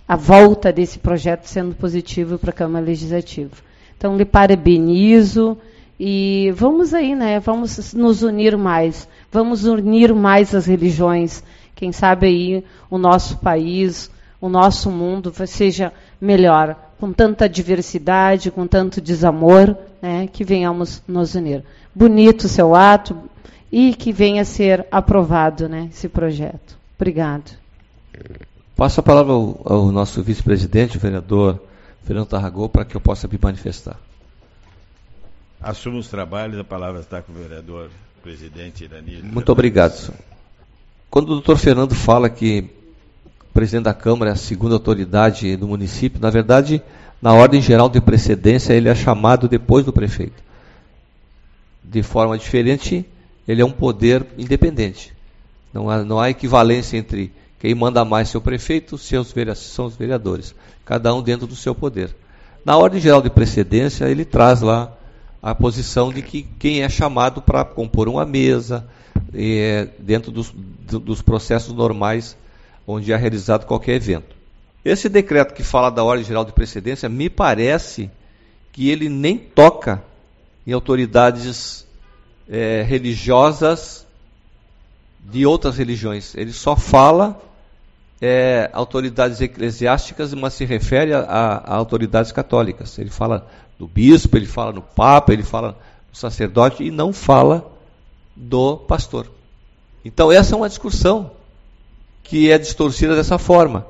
a volta desse projeto sendo positivo para a Câmara Legislativa. Então, lhe parabenizo e vamos aí, né? Vamos nos unir mais, vamos unir mais as religiões. Quem sabe aí o nosso país, o nosso mundo seja melhor, com tanta diversidade, com tanto desamor, né? Que venhamos nos unir. Bonito o seu ato e que venha a ser aprovado, né, esse projeto. Obrigado. Passo a palavra ao nosso vice-presidente, o vereador Fernando Tarragão, para que eu possa me manifestar. Assumo os trabalhos, a palavra está com o vereador presidente Irani. Muito obrigado, senhor. Quando o doutor Fernando fala que o presidente da Câmara é a segunda autoridade do município, na verdade, na ordem geral de precedência, ele é chamado depois do prefeito. De forma diferente, ele é um poder independente. Não há equivalência entre quem manda mais ser o prefeito, são os vereadores. Cada um dentro do seu poder. Na ordem geral de precedência, ele traz lá a posição de que quem é chamado para compor uma mesa, dentro dos processos normais, onde é realizado qualquer evento. Esse decreto que fala da ordem geral de precedência, me parece que ele nem toca em autoridades religiosas de outras religiões. Ele só fala autoridades eclesiásticas, mas se refere a autoridades católicas. Ele fala do bispo, ele fala no papa, ele fala no sacerdote e não fala do pastor. Então essa é uma discussão que é distorcida dessa forma.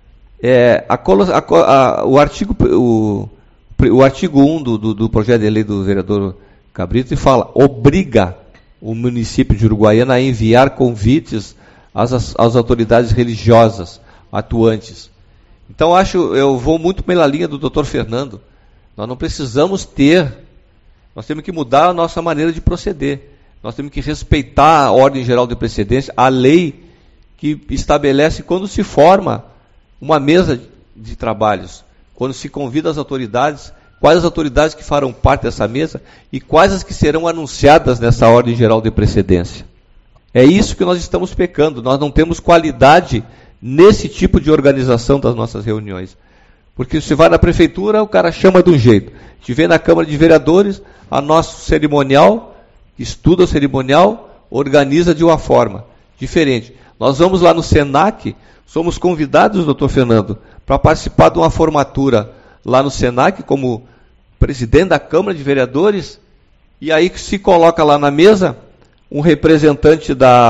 O artigo 1 do projeto de lei do vereador Cabrito fala, obriga o município de Uruguaiana a enviar convites às autoridades religiosas atuantes. Então eu vou muito pela linha do doutor Fernando. Nós não precisamos nós temos que mudar a nossa maneira de proceder. Nós temos que respeitar a ordem geral de precedência, a lei que estabelece quando se forma uma mesa de trabalhos, quando se convida as autoridades, quais as autoridades que farão parte dessa mesa e quais as que serão anunciadas nessa ordem geral de precedência. É isso que nós estamos pecando. Nós não temos qualidade nesse tipo de organização das nossas reuniões. Porque você vai na prefeitura, o cara chama de um jeito. Te vê na Câmara de Vereadores, a nosso cerimonial, estuda o cerimonial, organiza de uma forma diferente. Nós vamos lá no SENAC, somos convidados, doutor Fernando, para participar de uma formatura lá no SENAC, como presidente da Câmara de Vereadores, e aí se coloca lá na mesa um representante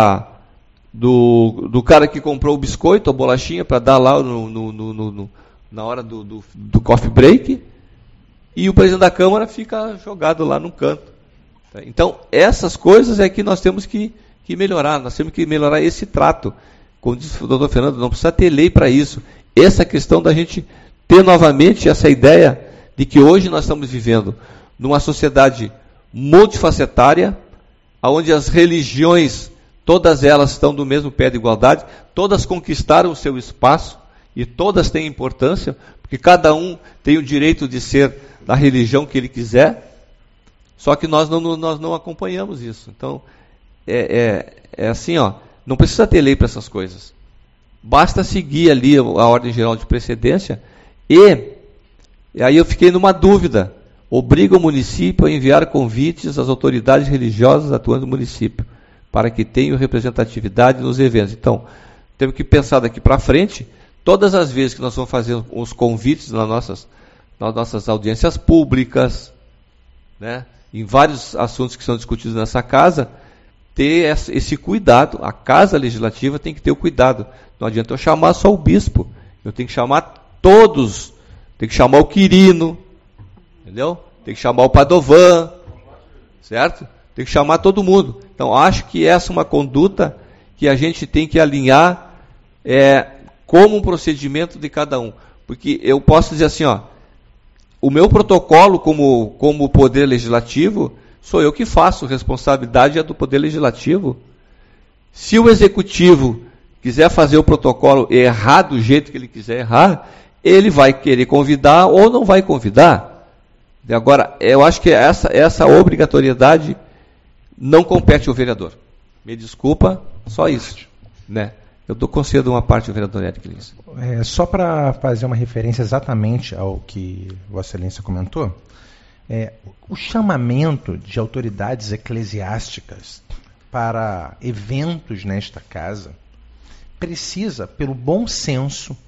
do cara que comprou o biscoito, a bolachinha, para dar lá na hora do coffee break, e o presidente da Câmara fica jogado lá no canto. Então, essas coisas é que nós temos que melhorar, nós temos que melhorar esse trato. Como disse o doutor Fernando, não precisa ter lei para isso. Essa questão da gente ter novamente essa ideia de que hoje nós estamos vivendo numa sociedade multifacetária, onde as religiões, todas elas estão do mesmo pé de igualdade, todas conquistaram o seu espaço e todas têm importância, porque cada um tem o direito de ser da religião que ele quiser, só que nós não acompanhamos isso. Então, assim, não precisa ter lei para essas coisas. Basta seguir ali a ordem geral de precedência e aí eu fiquei numa dúvida. Obriga o município a enviar convites às autoridades religiosas atuantes no município, para que tenham representatividade nos eventos. Então, temos que pensar daqui para frente, todas as vezes que nós vamos fazer os convites nas nossas audiências públicas, né, em vários assuntos que são discutidos nessa casa, ter esse cuidado. A Casa Legislativa tem que ter o cuidado. Não adianta eu chamar só o bispo, eu tenho que chamar todos, tem que chamar o Quirino, entendeu? Tem que chamar o Padovan, certo? Tem que chamar todo mundo. Então, acho que essa é uma conduta que a gente tem que alinhar como um procedimento de cada um. Porque eu posso dizer assim, o meu protocolo como Poder Legislativo, sou eu que faço, responsabilidade é do Poder Legislativo. Se o Executivo quiser fazer o protocolo e errar do jeito que ele quiser errar, ele vai querer convidar ou não vai convidar. Agora, eu acho que essa obrigatoriedade não compete ao vereador. Me desculpa, só isso. Né? concedo uma parte ao vereador Eric Lins. Só para fazer uma referência exatamente ao que Vossa Excelência comentou, o chamamento de autoridades eclesiásticas para eventos nesta casa precisa, pelo bom senso,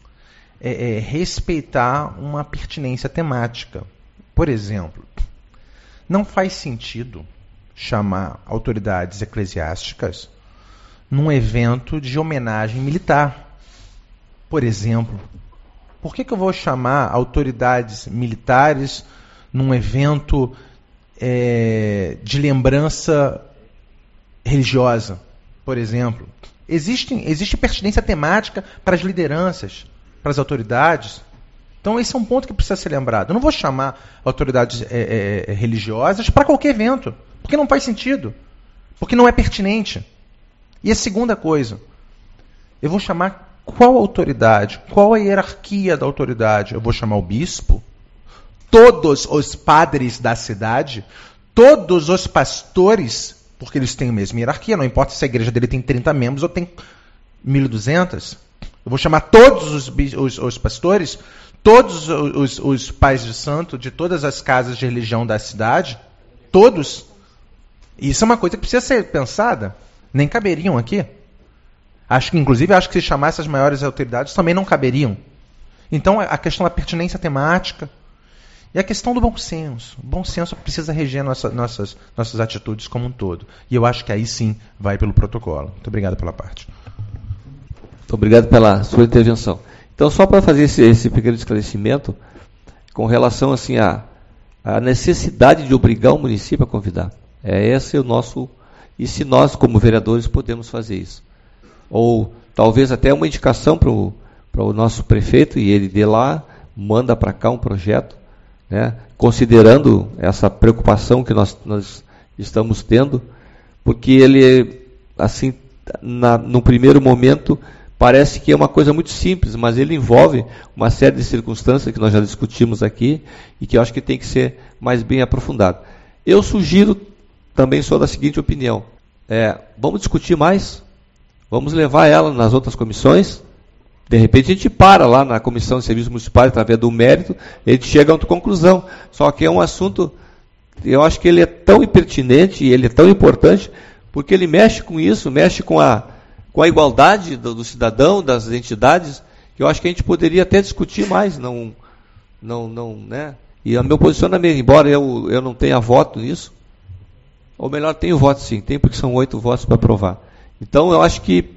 respeitar uma pertinência temática. Por exemplo, não faz sentido chamar autoridades eclesiásticas num evento de homenagem militar. Por exemplo, por que eu vou chamar autoridades militares num evento de lembrança religiosa, por exemplo? Existe pertinência temática para as lideranças, para as autoridades. Então esse é um ponto que precisa ser lembrado. Eu não vou chamar autoridades religiosas para qualquer evento, porque não faz sentido, porque não é pertinente. E a segunda coisa, eu vou chamar qual autoridade, qual a hierarquia da autoridade? Eu vou chamar o bispo, todos os padres da cidade, todos os pastores, porque eles têm a mesma hierarquia, não importa se a igreja dele tem 30 membros ou tem 1.200. Eu vou chamar todos os pastores, todos os pais de santo de todas as casas de religião da cidade, todos. Isso é uma coisa que precisa ser pensada. Nem caberiam aqui. Inclusive, acho que se chamasse as maiores autoridades também não caberiam. Então, a questão da pertinência temática e a questão do bom senso. O bom senso precisa reger nossas atitudes como um todo. E eu acho que aí sim vai pelo protocolo. Muito obrigado pela parte. Muito obrigado pela sua intervenção. Então, só para fazer esse pequeno esclarecimento, com relação assim, à necessidade de obrigar o município a convidar. Esse é o nosso... E se nós, como vereadores, podemos fazer isso. Ou talvez até uma indicação para o nosso prefeito, e ele de lá manda para cá um projeto, né, considerando essa preocupação que nós estamos tendo, porque ele, assim, no primeiro momento, parece que é uma coisa muito simples, mas ele envolve uma série de circunstâncias que nós já discutimos aqui e que eu acho que tem que ser mais bem aprofundado. Eu sugiro, também sou da seguinte opinião, vamos discutir mais, vamos levar ela nas outras comissões, de repente a gente para lá na Comissão de Serviços Municipais, através do mérito, a gente chega a outra conclusão, só que é um assunto, eu acho que ele é tão impertinente e ele é tão importante, porque ele mexe com isso, mexe com a igualdade do cidadão, das entidades, que eu acho que a gente poderia até discutir mais, né? E o meu posicionamento, embora eu não tenha voto nisso, ou melhor, tenho voto sim, tem porque são 8 votos para aprovar. Então, eu acho que,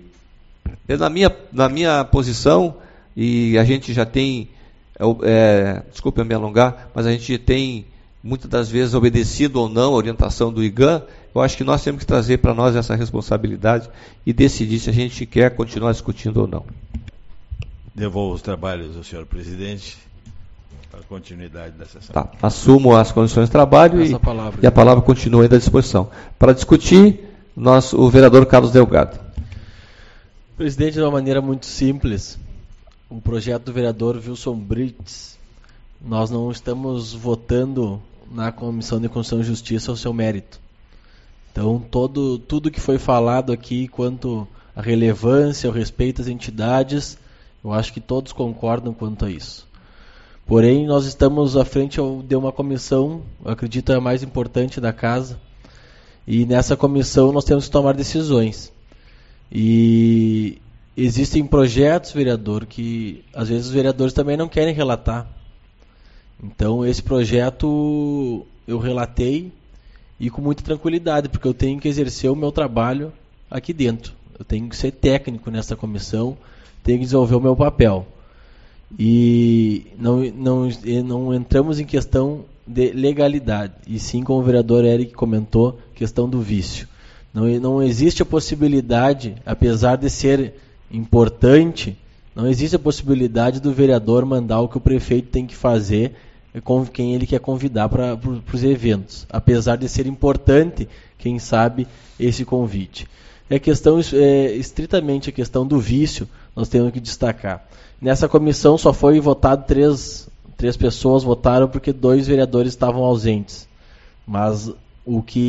na minha posição, e a gente já tem, desculpe eu me alongar, mas a gente tem, muitas das vezes, obedecido ou não a orientação do IGAM, eu acho que nós temos que trazer para nós essa responsabilidade e decidir se a gente quer continuar discutindo ou não. Devolvo os trabalhos ao senhor presidente para a continuidade da sessão. Tá, assumo as condições de trabalho e a palavra continua ainda à disposição. Para discutir, o vereador Carlos Delgado. Presidente, de uma maneira muito simples, o projeto do vereador Wilson Brits, nós não estamos votando na Comissão de Constituição e Justiça ao seu mérito. Então, tudo que foi falado aqui quanto à relevância, ao respeito às entidades, eu acho que todos concordam quanto a isso. Porém, nós estamos à frente de uma comissão, eu acredito a mais importante da casa, e nessa comissão nós temos que tomar decisões. E existem projetos, vereador, que às vezes os vereadores também não querem relatar. Então, esse projeto eu relatei e com muita tranquilidade, porque eu tenho que exercer o meu trabalho aqui dentro. Eu tenho que ser técnico nessa comissão, tenho que desenvolver o meu papel. E não entramos em questão de legalidade, e sim, como o vereador Eric comentou, questão do vício. Não existe a possibilidade, apesar de ser importante, não existe a possibilidade do vereador mandar o que o prefeito tem que fazer com quem ele quer convidar para os eventos, apesar de ser importante, quem sabe, esse convite. Estritamente a questão do vício, nós temos que destacar. Nessa comissão só foi votado 3 pessoas votaram porque 2 vereadores estavam ausentes. Mas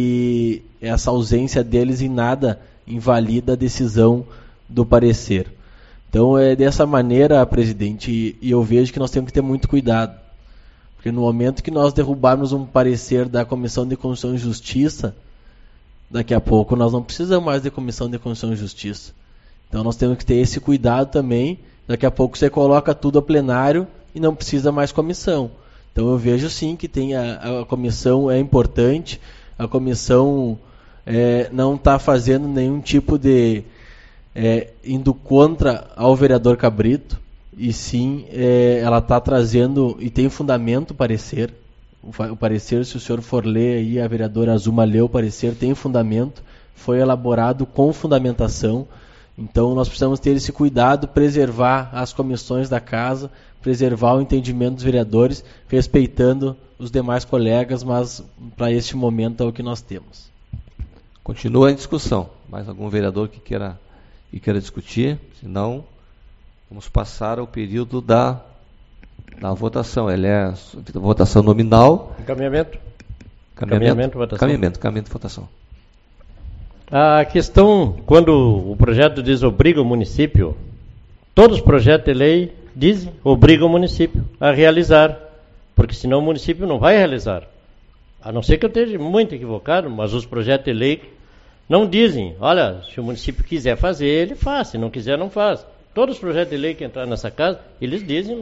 essa ausência deles em nada invalida a decisão do parecer. Então é dessa maneira, presidente, e eu vejo que nós temos que ter muito cuidado. Porque no momento que nós derrubarmos um parecer da Comissão de Constituição e Justiça, daqui a pouco nós não precisamos mais de Comissão de Constituição e Justiça. Então nós temos que ter esse cuidado também. Daqui a pouco você coloca tudo a plenário e não precisa mais comissão. Então eu vejo sim que tem a comissão é importante, a comissão não está fazendo nenhum tipo de indo contra ao vereador Cabrito, e sim ela está trazendo, e tem fundamento o parecer. O parecer, se o senhor for ler aí, a vereadora Azuma leu o parecer, tem fundamento, foi elaborado com fundamentação. Então nós precisamos ter esse cuidado, preservar as comissões da casa, preservar o entendimento dos vereadores, respeitando os demais colegas, mas para este momento é o que nós temos. Continua a discussão. Mais algum vereador que queira discutir? Se não, vamos passar ao período da votação. Ela é votação nominal. Encaminhamento, votação. Encaminhamento, votação. A questão, quando o projeto desobriga o município, todos os projetos de lei obrigam o município a realizar, porque senão o município não vai realizar. A não ser que eu esteja muito equivocado, mas os projetos de lei não dizem, olha, se o município quiser fazer, ele faz, se não quiser, não faz. Todos os projetos de lei que entrar nessa casa, eles dizem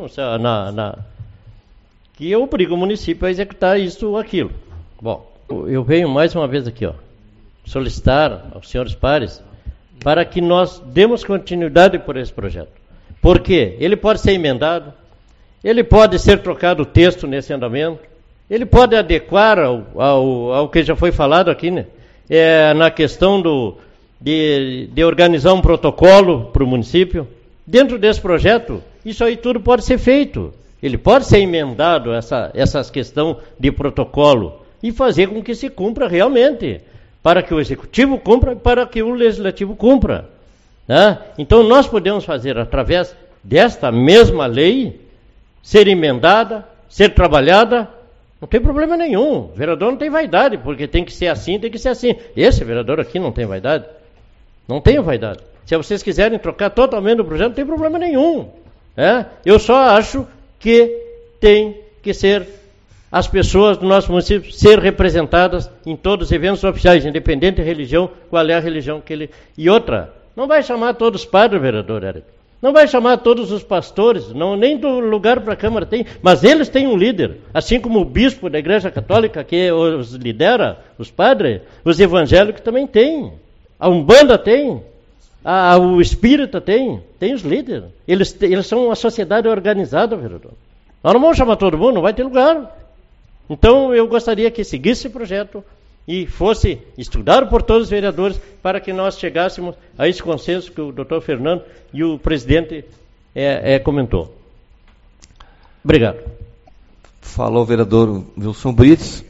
que obriga o município a executar isso ou aquilo. Bom, eu venho mais uma vez aqui, solicitar aos senhores pares para que nós demos continuidade por esse projeto. Por quê? Ele pode ser emendado, ele pode ser trocado o texto nesse andamento, ele pode adequar ao que já foi falado aqui, né? Na questão de organizar um protocolo para o município. Dentro desse projeto, isso aí tudo pode ser feito. Ele pode ser emendado, essas questões de protocolo, e fazer com que se cumpra realmente, para que o Executivo cumpra e para que o Legislativo cumpra. Né? Então nós podemos fazer, através desta mesma lei, ser emendada, ser trabalhada, não tem problema nenhum. O vereador não tem vaidade, porque tem que ser assim, tem que ser assim. Esse vereador aqui não tem vaidade. Não tem vaidade. Se vocês quiserem trocar totalmente o projeto, não tem problema nenhum. Eu só acho que tem que ser as pessoas do nosso município ser representadas em todos os eventos oficiais, independente da religião, qual é a religião que ele... E outra, não vai chamar todos os padres, vereador Eric. Não vai chamar todos os pastores, nem do lugar para a Câmara tem, mas eles têm um líder, assim como o bispo da Igreja Católica, que os lidera, os padres, os evangélicos também têm, a Umbanda tem, o Espírita tem os líderes, eles são uma sociedade organizada, vereador. Nós não vamos chamar todo mundo, não vai ter lugar. Então eu gostaria que seguisse esse projeto e fosse estudado por todos os vereadores para que nós chegássemos a esse consenso que o doutor Fernando e o presidente comentou. Obrigado. Falou o vereador Wilson Brites.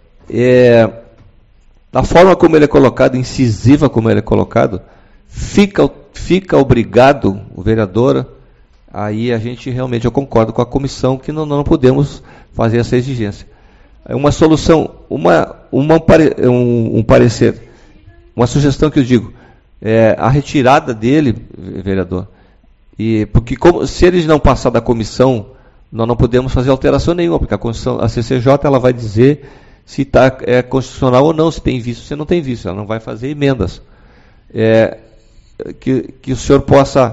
Da forma como ele é colocado, incisiva como ele é colocado, fica obrigado o vereador, aí eu concordo com a comissão que não podemos fazer essa exigência. Uma solução, um parecer, uma sugestão que eu digo, a retirada dele, vereador, porque se ele não passar da comissão, nós não podemos fazer alteração nenhuma, porque a CCJ ela vai dizer se está constitucional ou não, se tem visto ou se não tem visto, ela não vai fazer emendas. Que o senhor possa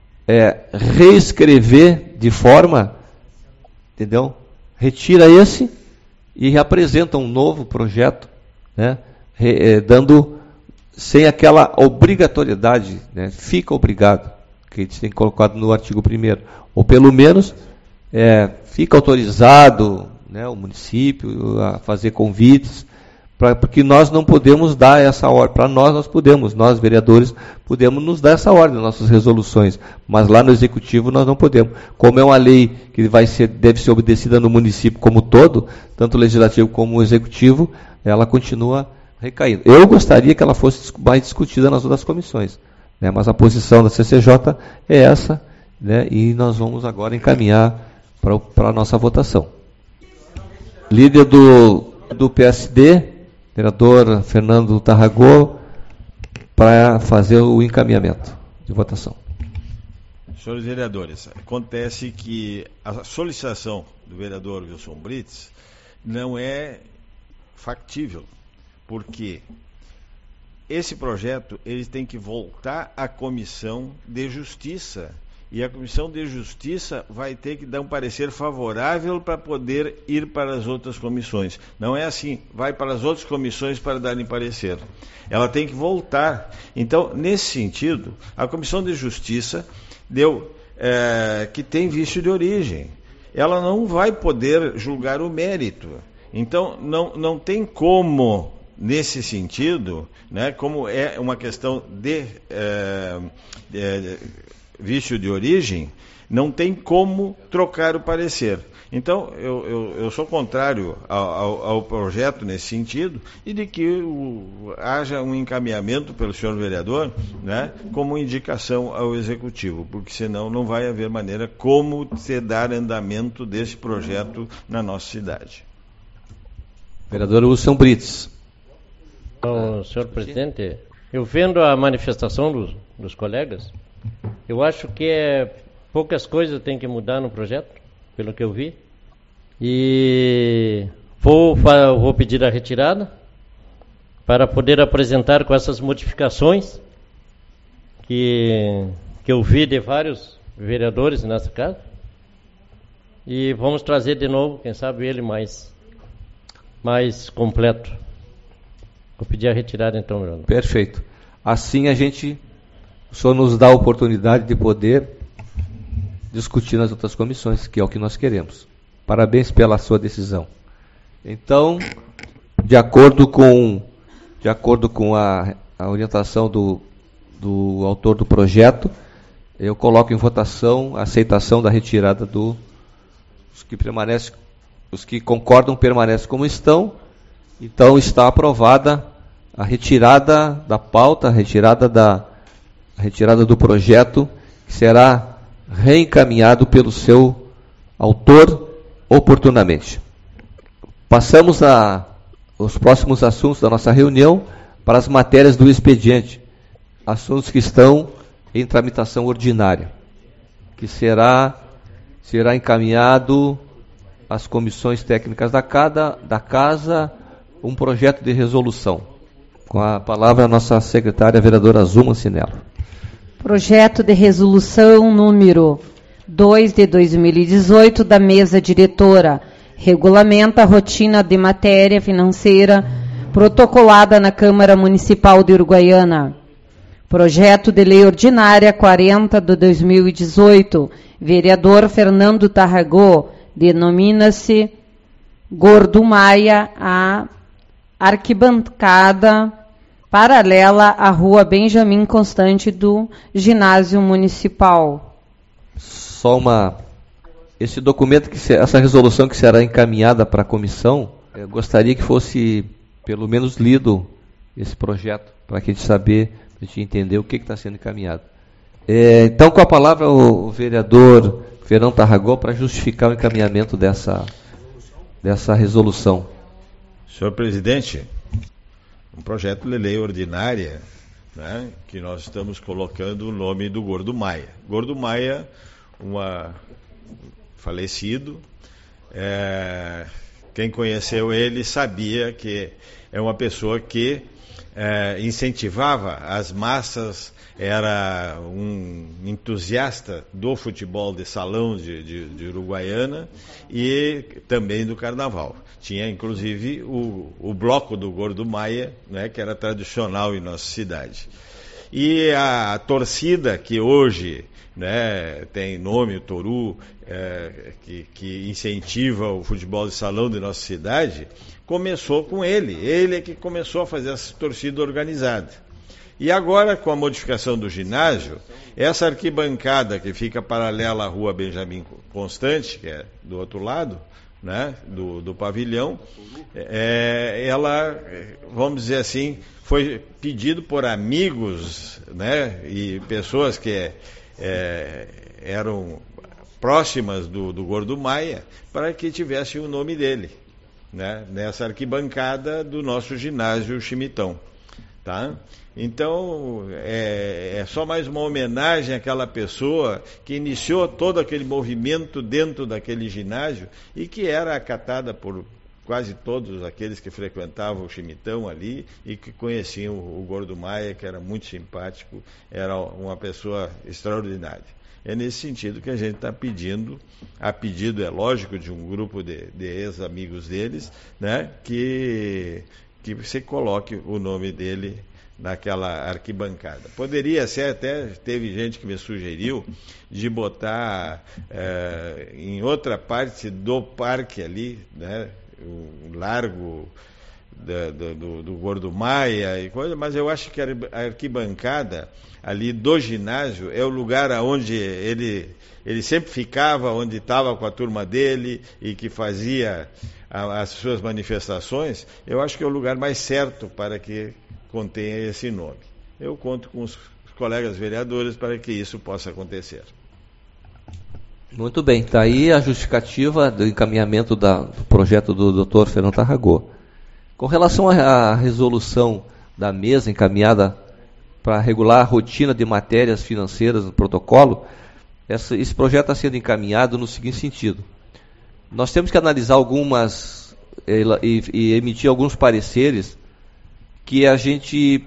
reescrever de forma, entendeu? Retira esse e reapresenta um novo projeto, né? Dando sem aquela obrigatoriedade, né? Fica obrigado, que a gente tem colocado no artigo 1º, ou pelo menos fica autorizado, né, o município a fazer convites, porque nós não podemos dar essa ordem. Para nós podemos, nós vereadores podemos nos dar essa ordem nas nossas resoluções, mas lá no executivo nós não podemos. Como é uma lei que deve ser obedecida no município como todo, tanto o legislativo como o executivo, ela continua recaindo. Eu gostaria que ela fosse mais discutida nas outras comissões, né, mas a posição da CCJ é essa, né, e nós vamos agora encaminhar para a nossa votação. Líder do PSD, vereador Fernando Tarragó, para fazer o encaminhamento de votação. Senhores vereadores, acontece que a solicitação do vereador Wilson Brits não é factível, porque esse projeto ele tem que voltar à Comissão de Justiça, e a Comissão de Justiça vai ter que dar um parecer favorável para poder ir para as outras comissões. Não é assim, vai para as outras comissões para darem parecer. Ela tem que voltar. Então, nesse sentido, a Comissão de Justiça deu que tem vício de origem. Ela não vai poder julgar o mérito. Então, não tem como, nesse sentido, né, como é uma questão de vício de origem, não tem como trocar o parecer. Então, eu sou contrário ao projeto nesse sentido, e de que haja um encaminhamento pelo senhor vereador, né, como indicação ao Executivo, porque senão não vai haver maneira como se dar andamento desse projeto na nossa cidade. Vereador Wilson Brits. Então, senhor presidente, eu vendo a manifestação dos colegas, eu acho que poucas coisas tem que mudar no projeto, pelo que eu vi. E vou pedir a retirada para poder apresentar com essas modificações que eu vi de vários vereadores nessa casa. E vamos trazer de novo, quem sabe ele mais completo. Vou pedir a retirada então, meu. Perfeito. Assim o senhor nos dá a oportunidade de poder discutir nas outras comissões, que é o que nós queremos. Parabéns pela sua decisão. Então, de acordo com a orientação do autor do projeto, eu coloco em votação a aceitação da retirada os que concordam permanecem como estão. Então está aprovada a retirada da pauta, a retirada do projeto, que será reencaminhado pelo seu autor oportunamente. Passamos aos próximos assuntos da nossa reunião para as matérias do expediente, assuntos que estão em tramitação ordinária, que será encaminhado às comissões técnicas da casa um projeto de resolução. Com a palavra a nossa secretária, a vereadora Zuma Cinello. Projeto de resolução número 2 de 2018 da mesa diretora. Regulamenta a rotina de matéria financeira protocolada na Câmara Municipal de Uruguaiana. Projeto de lei ordinária 40 de 2018. Vereador Fernando Tarragó. Denomina-se Gordo Maia a arquibancada paralela à Rua Benjamin Constante do Ginásio Municipal. Esse documento, essa resolução que será encaminhada para a comissão, eu gostaria que fosse pelo menos lido esse projeto, para a gente saber, para a gente entender o que está sendo encaminhado. Então, com a palavra o vereador Fernando Tarragó para justificar o encaminhamento dessa resolução. Senhor presidente, um projeto de lei ordinária, né, que nós estamos colocando o nome do Gordo Maia. Gordo Maia, falecido, quem conheceu ele sabia que é uma pessoa que incentivava as massas, era um entusiasta do futebol de salão de Uruguaiana e também do carnaval. Tinha inclusive o bloco do Gordo Maia, né, que era tradicional em nossa cidade. E a torcida que hoje, né, tem nome, o Toru, que incentiva o futebol de salão de nossa cidade, começou com ele. Ele é que começou a fazer essa torcida organizada. E agora, com a modificação do ginásio, essa arquibancada que fica paralela à Rua Benjamin Constante, que é do outro lado, né, do pavilhão, ela, vamos dizer assim, foi pedido por amigos, né, e pessoas que eram próximas do Gordo Maia, para que tivesse o nome dele, né, nessa arquibancada do nosso ginásio Chimitão. Tá? Então, é só mais uma homenagem àquela pessoa que iniciou todo aquele movimento dentro daquele ginásio e que era acatada por quase todos aqueles que frequentavam o Chimitão ali e que conheciam o Gordo Maia, que era muito simpático, era uma pessoa extraordinária. É nesse sentido que a gente está pedindo, a pedido, é lógico, de um grupo de ex-amigos deles, né, que você coloque o nome dele naquela arquibancada. Poderia ser, até teve gente que me sugeriu de botar em outra parte do parque ali, né, o largo do Gordo Maia e coisa, mas eu acho que a arquibancada ali do ginásio é o lugar onde ele sempre ficava, onde estava com a turma dele e que fazia as suas manifestações. Eu acho que é o lugar mais certo para que contenha esse nome. Eu conto com os colegas vereadores para que isso possa acontecer. Muito bem, está aí a justificativa do encaminhamento do projeto do Dr. Fernando Tarragó. Com relação à resolução da mesa encaminhada para regular a rotina de matérias financeiras no protocolo, esse projeto está sendo encaminhado no seguinte sentido. Nós temos que analisar algumas e emitir alguns pareceres que a gente...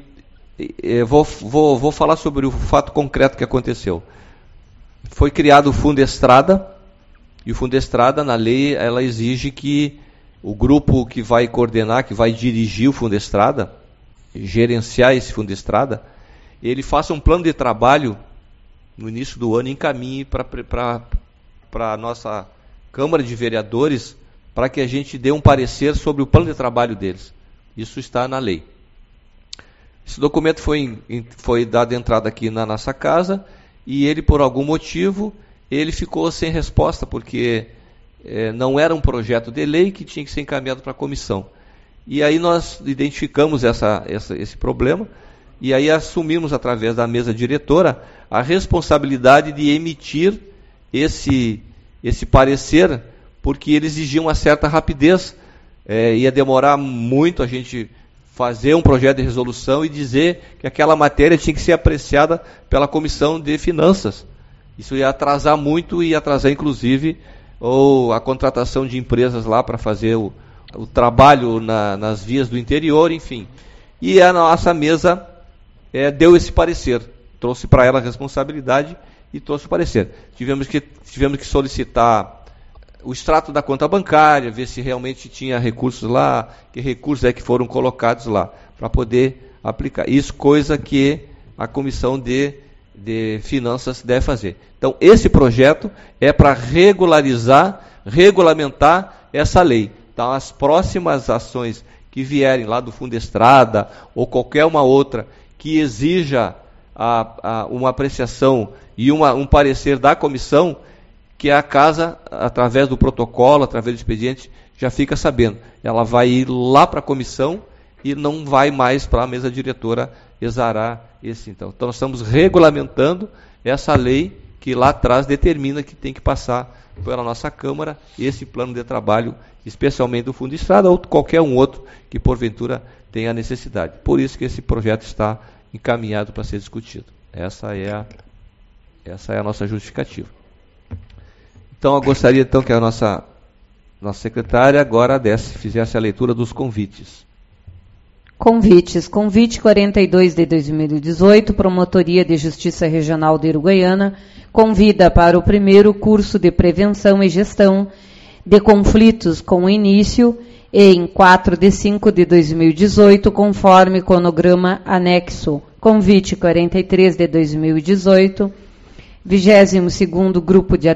Vou falar sobre o fato concreto que aconteceu. Foi criado o Fundo Estrada, e o Fundo Estrada, na lei, ela exige que o grupo que vai coordenar, que vai dirigir o Fundo Estrada, gerenciar esse Fundo Estrada, ele faça um plano de trabalho no início do ano e encaminhe para a nossa Câmara de Vereadores para que a gente dê um parecer sobre o plano de trabalho deles. Isso está na lei. Esse documento foi dado entrada aqui na nossa casa e ele, por algum motivo, ele ficou sem resposta, porque não era um projeto de lei que tinha que ser encaminhado para a comissão. E aí nós identificamos esse problema e aí assumimos, através da mesa diretora, a responsabilidade de emitir esse parecer, porque ele exigia uma certa rapidez. Ia demorar muito a gente fazer um projeto de resolução e dizer que aquela matéria tinha que ser apreciada pela Comissão de Finanças. Isso ia atrasar muito e ia atrasar, inclusive, a contratação de empresas lá para fazer o trabalho nas vias do interior, enfim. E a nossa mesa deu esse parecer, trouxe para ela a responsabilidade e trouxe o parecer. Tivemos que solicitar o extrato da conta bancária, ver se realmente tinha recursos lá, que recursos que foram colocados lá, para poder aplicar. Isso, coisa que a Comissão de Finanças deve fazer. Então, esse projeto é para regulamentar essa lei. Então, as próximas ações que vierem lá do Fundo Estrada, ou qualquer uma outra, que exija uma apreciação e um parecer da comissão, que a casa, através do protocolo, através do expediente, já fica sabendo. Ela vai ir lá para a comissão e não vai mais para a mesa diretora exarar esse. Então, nós estamos regulamentando essa lei que lá atrás determina que tem que passar pela nossa Câmara esse plano de trabalho, especialmente do Fundo Estrada ou qualquer um outro que porventura tenha necessidade. Por isso que esse projeto está encaminhado para ser discutido. Essa é a nossa justificativa. Então, eu gostaria que a nossa secretária agora fizesse a leitura dos convites. Convites. Convite 42 de 2018, Promotoria de Justiça Regional de Uruguaiana, convida para o primeiro curso de Prevenção e Gestão de Conflitos, com início em 4 de 5 de 2018, conforme cronograma anexo. Convite 43 de 2018, 22º Grupo de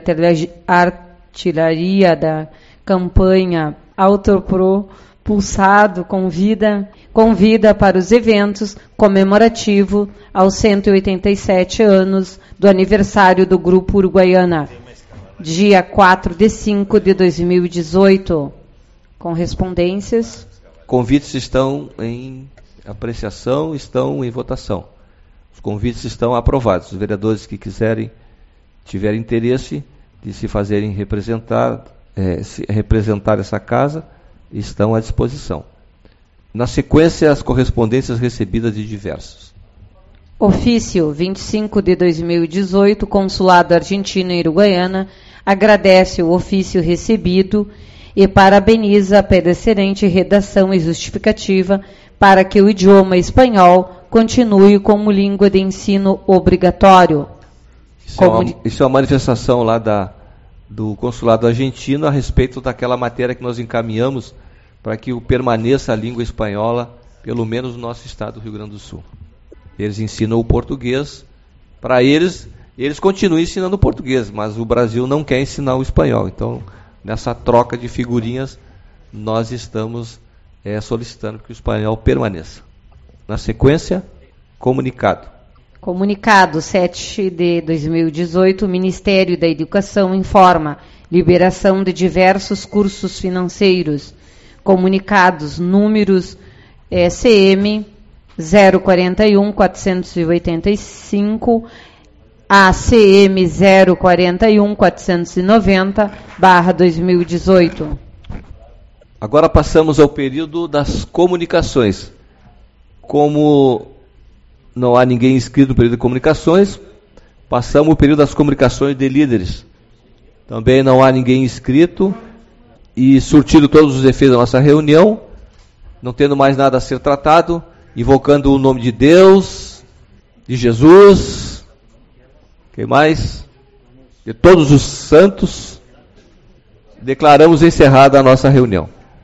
Artilharia da campanha Autopropulsado convida para os eventos comemorativo aos 187 anos do aniversário do Grupo Uruguaiana, dia 4 de 5 de 2018. Correspondências. Convites estão em apreciação, estão em votação. Os convites estão aprovados. Os vereadores que tiverem interesse de se fazerem representar essa casa, estão à disposição. Na sequência, as correspondências recebidas de diversos. Ofício 25 de 2018, Consulado Argentino em Uruguaiana, agradece o ofício recebido e parabeniza a predecedente redação e justificativa para que o idioma espanhol continue como língua de ensino obrigatório. Isso é uma manifestação lá do Consulado Argentino a respeito daquela matéria que nós encaminhamos para que permaneça a língua espanhola, pelo menos no nosso estado do Rio Grande do Sul. Eles ensinam o português, para eles continuam ensinando o português, mas o Brasil não quer ensinar o espanhol. Então, nessa troca de figurinhas, nós estamos solicitando que o espanhol permaneça. Na sequência, comunicado. Comunicado 7 de 2018, o Ministério da Educação informa liberação de diversos cursos financeiros. Comunicados números CM 041 485 a CM 041 490/2018. Agora passamos ao período das comunicações. Como não há ninguém inscrito no período de comunicações, passamos ao período das comunicações de líderes. Também não há ninguém inscrito. E surtido todos os efeitos da nossa reunião, não tendo mais nada a ser tratado, invocando o nome de Deus, de Jesus, quem mais? De todos os santos, declaramos encerrada a nossa reunião.